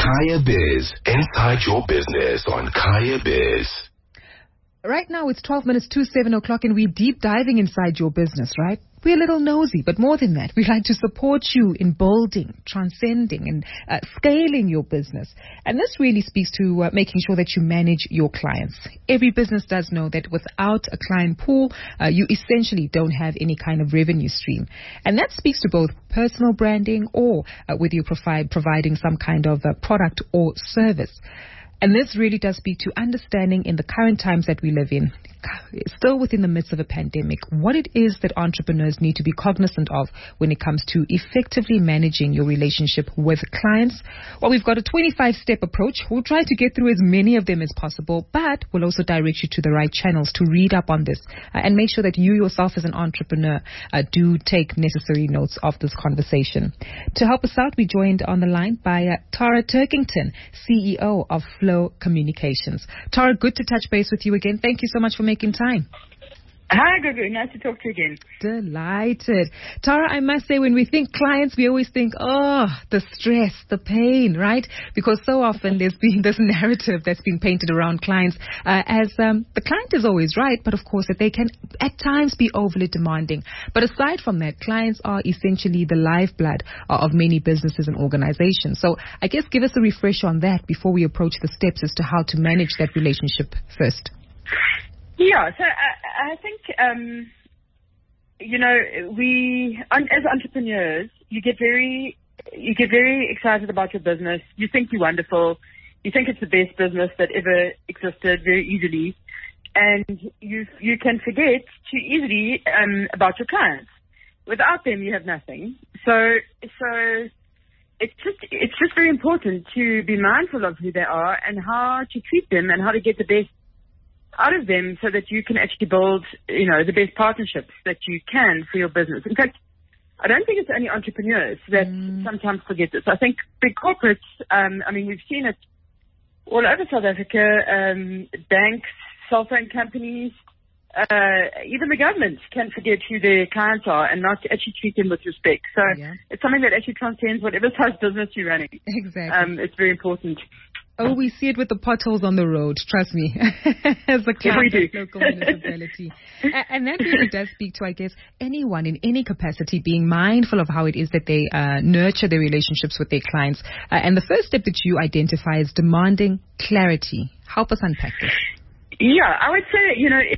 Kaya Biz. Inside your business on Kaya Biz. Right now it's 12 minutes to 7 o'clock and we're deep diving inside your business, right? We're a little nosy, but more than that, we like to support you in building, transcending and scaling your business. And this really speaks to making sure that you manage your clients. Every business does know that without a client pool, you essentially don't have any kind of revenue stream. And that speaks to both personal branding or whether you're providing some kind of product or service. And this really does speak to understanding in the current times that we live in, still within the midst of a pandemic, what it is that entrepreneurs need to be cognizant of when it comes to effectively managing your relationship with clients. Well, we've got a 25-step approach. We'll try to get through as many of them as possible, but we'll also direct you to the right channels to read up on this and make sure that you yourself as an entrepreneur do take necessary notes of this conversation. To help us out, we joined on the line by Tara Turkington, CEO of Flow Communications. Tara, good to touch base with you again. Thank you so much for making time. Hi, Gugu. Nice to talk to you again. Delighted. Tara, I must say, when we think clients, we always think, oh, the stress, the pain, right? Because so often there's been this narrative that's been painted around clients as the client is always right, but of course that they can at times be overly demanding. But aside from that, clients are essentially the lifeblood of many businesses and organizations. So I guess give us a refresh on that before we approach the steps as to how to manage that relationship first. Yeah, so I think, we, as entrepreneurs, you get very excited about your business. You think you're wonderful. You think it's the best business that ever existed very easily. And you can forget too easily about your clients. Without them, you have nothing. So it's just very important to be mindful of who they are and how to treat them and how to get the best out of them so that you can actually build, the best partnerships that you can for your business. In fact, I don't think it's only entrepreneurs that sometimes forget this. I think big corporates, we've seen it all over South Africa, banks, cell phone companies, even the government can forget who their clients are and not actually treat them with respect. So It's something that actually transcends whatever size business you're running. Exactly. It's very important. Oh, we see it with the potholes on the road, trust me, as a client of local municipality. And that really does speak to, I guess, anyone in any capacity being mindful of how it is that they nurture their relationships with their clients. And the first step that you identify is demanding clarity. Help us unpack this. Yeah, I would say,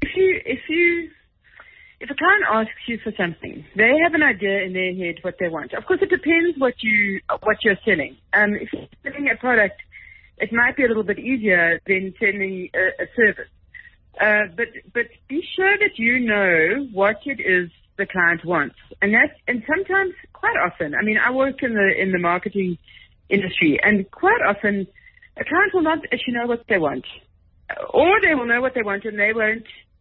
if a client asks you for something, they have an idea in their head what they want. Of course, it depends what you're selling. If you're selling a product, it might be a little bit easier than selling a service. But be sure that you know what it is the client wants. And sometimes, quite often, I work in the marketing industry, and quite often a client will not actually know what they want. Or they will know what they want and they won't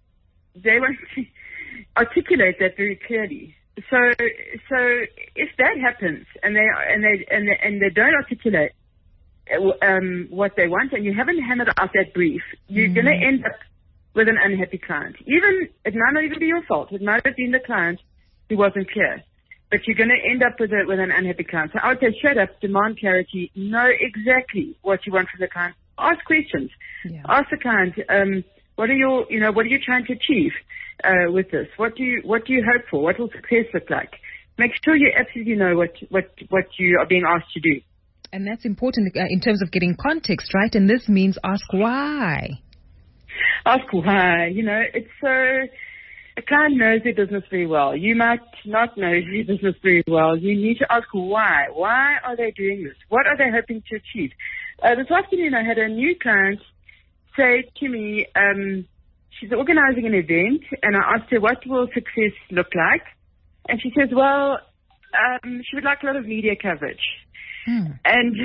articulate that very clearly. So if that happens and they don't articulate what they want, and you haven't hammered out that brief, you're going to end up with an unhappy client. It might not even be your fault. It might have been the client who wasn't clear, but you're going to end up with an unhappy client. So I would say straight up, demand clarity, know exactly what you want from the client. Ask questions. Yeah. Ask the client, what are you trying to achieve with this? What do you hope for? What will success look like? Make sure you absolutely know what you are being asked to do. And that's important in terms of getting context, right? And this means ask why. Ask why. It's so a client knows their business very well. You might not know your business very well. You need to ask why. Why are they doing this? What are they hoping to achieve? This afternoon I had a new client say to me, she's organizing an event, and I asked her, what will success look like? And she says, well, she would like a lot of media coverage. And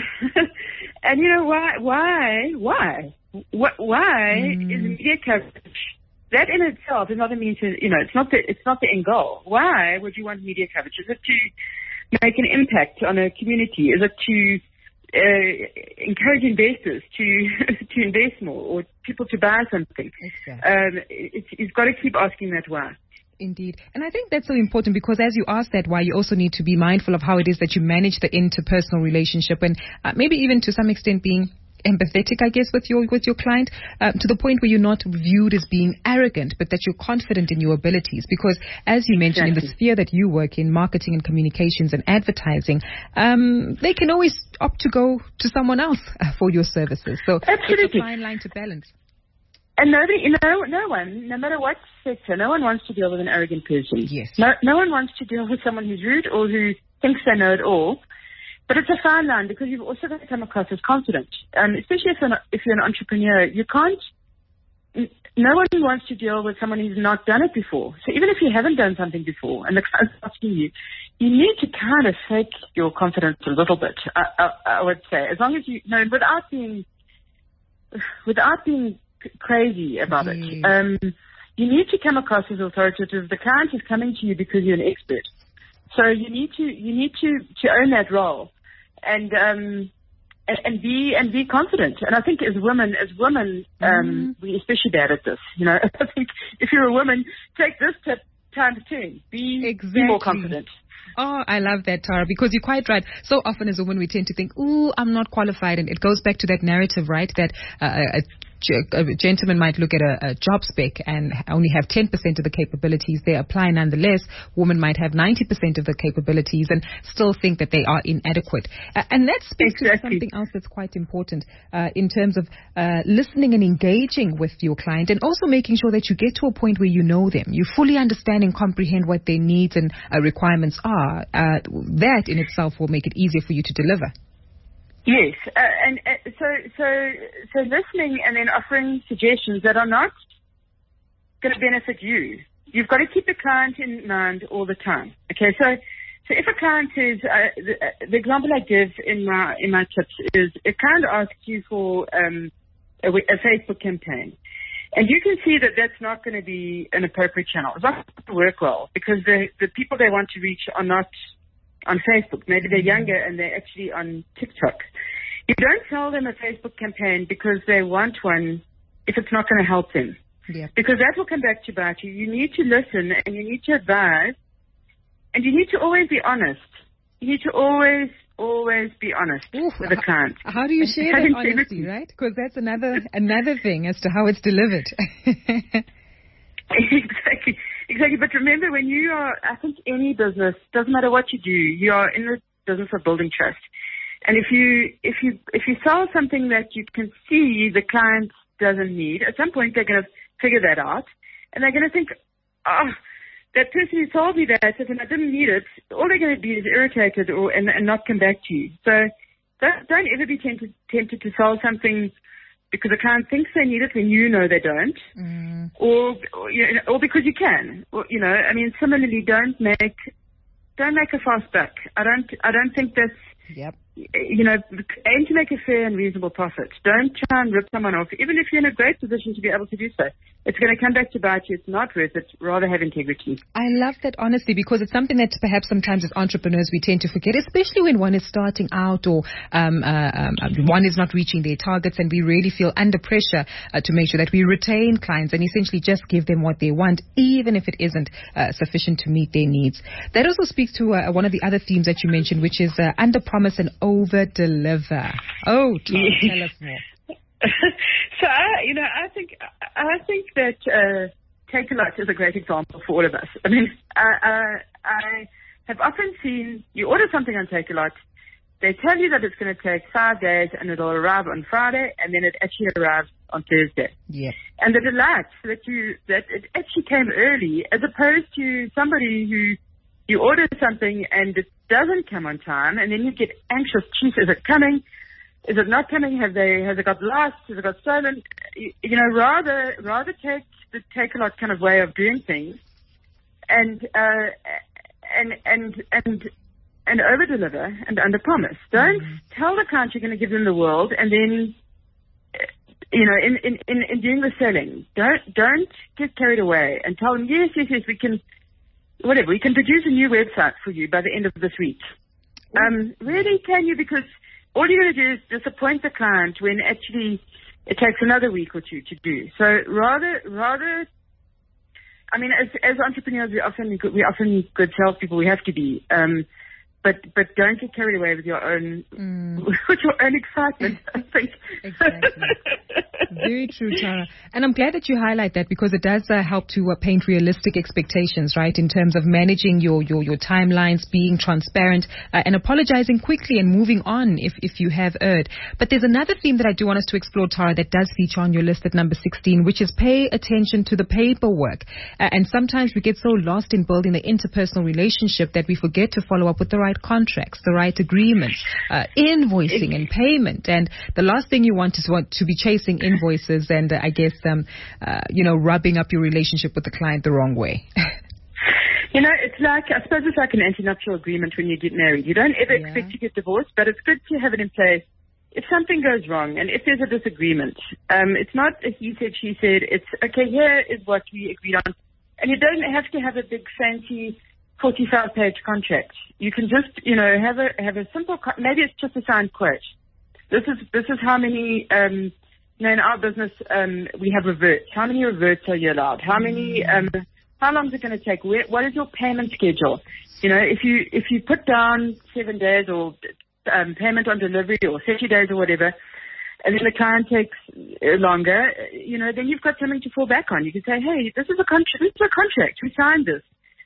why is media coverage? That in itself is not a means to, it's not the end goal. Why would you want media coverage? Is it to make an impact on a community? Is it to encourage investors to invest more or people to buy something? Exactly. You've got to keep asking that why. Indeed. And I think that's so important because as you ask that why, you also need to be mindful of how it is that you manage the interpersonal relationship and maybe even to some extent being empathetic, I guess, with your client, to the point where you're not viewed as being arrogant, but that you're confident in your abilities. Because, as you mentioned, in the sphere that you work in, marketing and communications and advertising, they can always opt to go to someone else for your services. So absolutely, it's a fine line to balance. And no one, no matter what sector, no one wants to deal with an arrogant person. Yes. No one wants to deal with someone who's rude or who thinks they know it all. But it's a fine line because you've also got to come across as confident. Especially if you're an entrepreneur, you can't. No one wants to deal with someone who's not done it before. So even if you haven't done something before and the client's asking you, you need to kind of fake your confidence a little bit. I would say, as long as you know, without being crazy about it. You need to come across as authoritative. The client is coming to you because you're an expert. So you need to own that role and be confident. And I think as women, we're especially bad at this. You know, I think if you're a woman, take this tip times 10. Be more confident. Oh, I love that, Tara, because you're quite right. So often as a woman, we tend to think, ooh, I'm not qualified. And it goes back to that narrative, right, that a gentleman might look at a job spec and only have 10% of the capabilities. They apply nonetheless. Women might have 90% of the capabilities and still think that they are inadequate. And that speaks to something else that's quite important in terms of listening and engaging with your client, and also making sure that you get to a point where you know them. You fully understand and comprehend what their needs and requirements are. That in itself will make it easier for you to deliver. Yes, so listening and then offering suggestions that are not going to benefit you. You've got to keep the client in mind all the time. Okay, so if a client says, the example I give in my tips is, a client asks you for a Facebook campaign, and you can see that that's not going to be an appropriate channel. It's not going to work well because the people they want to reach are not on Facebook. Maybe they're younger and they're actually on TikTok. You don't tell them a Facebook campaign because they want one if it's not going to help them. Yeah. Because that will come back to bite you. You need to listen and you need to advise, and you need to always be honest. You need to always be honest with the client. How do you share that honesty, right? Because that's another thing as to how it's delivered. Exactly. But remember, when you are, I think any business, doesn't matter what you do, you are in the business of building trust. And if you sell something that you can see the client doesn't need, at some point they're going to figure that out, and they're going to think, that person who told me that, if I didn't need it, all they're going to be is irritated and not come back to you. So don't ever be tempted to sell something because the client thinks they need it when you know they don't, or because you can. Or, I mean, similarly, don't make a fast buck. I don't think that's. Yep. Aim to make a fair and reasonable profit. Don't try and rip someone off, even if you're in a great position to be able to do so. It's going to come back to bite you. It's not worth it. Rather have integrity. I love that honesty, because it's something that perhaps sometimes as entrepreneurs we tend to forget, especially when one is starting out or one is not reaching their targets, and we really feel under pressure to make sure that we retain clients and essentially just give them what they want, even if it isn't sufficient to meet their needs. That also speaks to one of the other themes that you mentioned, which is under promise and over deliver. Oh, tell us more. So I think that Takealot is a great example for all of us. I mean, I have often seen you order something on Takealot, they tell you that it's going to take 5 days and it'll arrive on Friday, and then it actually arrives on Thursday. Yeah. And the delight that it actually came early, as opposed to somebody who you order something and it doesn't come on time, and then you get anxious. Geez, is it coming? Is it not coming? Has it got lost? Has it got stolen? Rather take the Takealot kind of way of doing things, and over deliver and under promise. Don't tell the client you're going to give them the world, and then in doing the selling, don't get carried away and tell them yes we can. Whatever, we can produce a new website for you by the end of this week. Really, can you? Because all you're going to do is disappoint the client when actually it takes another week or two to do. So rather I mean, as entrepreneurs, we're often good salespeople. We have to be. But don't get carried away with your own excitement, I think. Exactly. Very true, Tara. And I'm glad that you highlight that, because it does help to paint realistic expectations, right, in terms of managing your timelines, being transparent, and apologizing quickly and moving on if you have erred. But there's another theme that I do want us to explore, Tara, that does feature on your list at number 16, which is pay attention to the paperwork. And sometimes we get so lost in building the interpersonal relationship that we forget to follow up with the right contracts, the right agreements, invoicing and payment. And the last thing you want to be chasing invoices and I guess rubbing up your relationship with the client the wrong way. I suppose it's like an antenuptial agreement when you get married. You don't ever expect to get divorced, but it's good to have it in place if something goes wrong and if there's a disagreement. It's not a he said, she said. It's, okay, here is what we agreed on. And you don't have to have a big fancy 45-page contract. You can just, have a simple, maybe it's just a signed quote. This is how many, in our business, we have reverts. How many reverts are you allowed? How many, how long is it going to take? What is your payment schedule? If you put down 7 days or, payment on delivery or 30 days or whatever, and then the client takes longer, then you've got something to fall back on. You can say, hey, this is a contract. We signed this.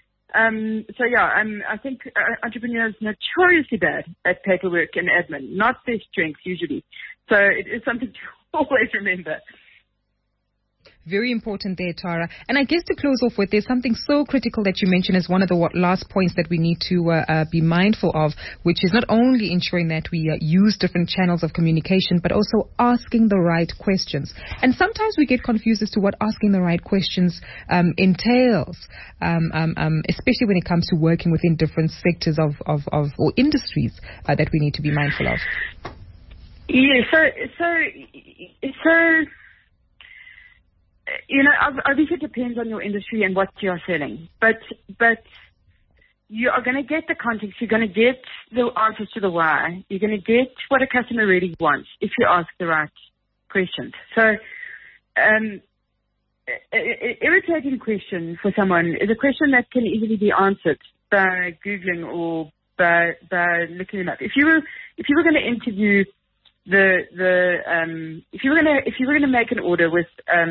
I think entrepreneurs are notoriously bad at paperwork and admin, not their strengths usually. So it is something to always remember. Very important there, Tara. And I guess to close off with, there's something so critical that you mentioned as one of the last points that we need to be mindful of, which is not only ensuring that we use different channels of communication, but also asking the right questions. And sometimes we get confused as to what asking the right questions entails, especially when it comes to working within different sectors of or industries that we need to be mindful of. Yeah, obviously it depends on your industry and what you are selling. But you are going to get the context. You're going to get the answers to the why. You're going to get what a customer really wants if you ask the right questions. So, an irritating question for someone is a question that can easily be answered by Googling or by looking them up. If you were going to interview if you were going to make an order with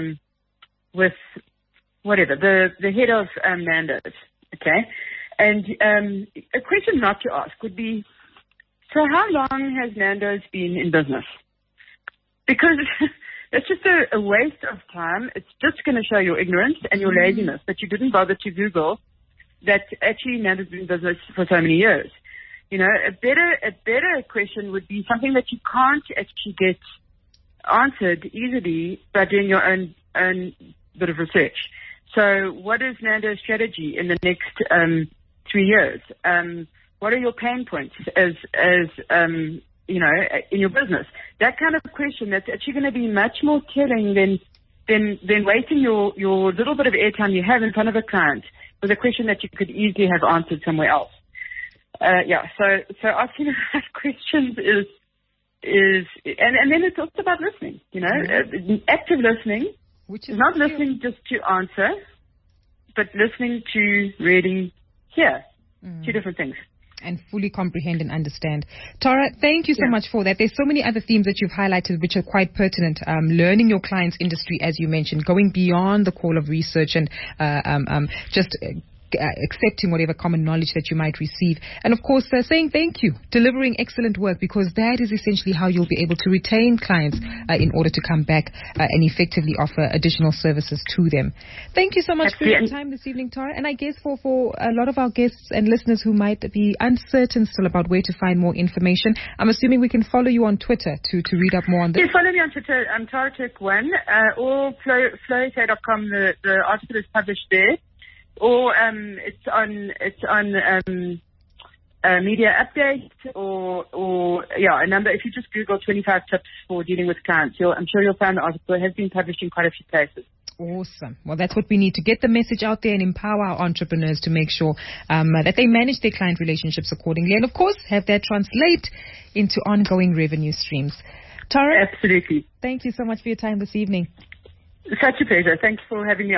whatever, the head of Nando's, okay? And a question not to ask would be, so how long has Nando's been in business? Because it's just a waste of time. It's just going to show your ignorance and your laziness that you didn't bother to Google that actually Nando's been in business for so many years. A better question would be something that you can't actually get answered easily by doing your own bit of research. So what is Nando's strategy in the next 3 years? What are your pain points as in your business? That kind of question that's actually going to be much more telling than wasting your little bit of airtime you have in front of a client with a question that you could easily have answered somewhere else. So asking the right questions is and then it's also about listening, active listening, which is not listening just to answer, but listening to really hear. Two different things. And fully comprehend and understand. Tara, thank you so much for that. There's so many other themes that you've highlighted which are quite pertinent. Learning your client's industry, as you mentioned, going beyond the call of research and just accepting whatever common knowledge that you might receive. And of course, saying thank you, delivering excellent work, because that is essentially how you'll be able to retain clients in order to come back and effectively offer additional services to them. Thank you so much for your time this evening, Tara. And I guess for a lot of our guests and listeners who might be uncertain still about where to find more information, I'm assuming we can follow you on Twitter to read up more on this. Yes, follow me on Twitter. I'm TaraTurk1 or flowsa.com. The article is published there. Or it's on Media Update or a number. If you just Google 25 tips for dealing with clients, I'm sure you'll find the article. It has been published in quite a few places. Awesome. Well, that's what we need to get the message out there and empower our entrepreneurs to make sure that they manage their client relationships accordingly, and of course have that translate into ongoing revenue streams. Tara, absolutely. Thank you so much for your time this evening. Such a pleasure. Thanks for having me on.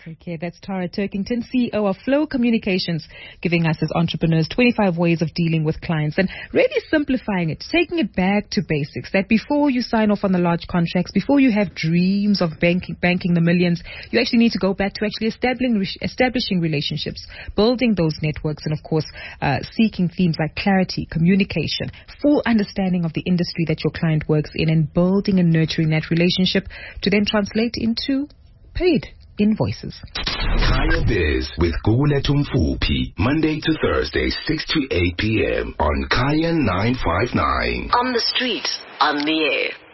Take care. That's Tara Turkington, CEO of Flow Communications, giving us as entrepreneurs 25 ways of dealing with clients and really simplifying it, taking it back to basics, that before you sign off on the large contracts, before you have dreams of banking the millions, you actually need to go back to actually establishing relationships, building those networks, and of course, seeking themes like clarity, communication, full understanding of the industry that your client works in, and building and nurturing that relationship to then translate into paid invoices. Kaya Biz with Gugulethu Mfuphi, Monday to Thursday, 6 to 8 p.m. on Kaya 959. On the street, on the air.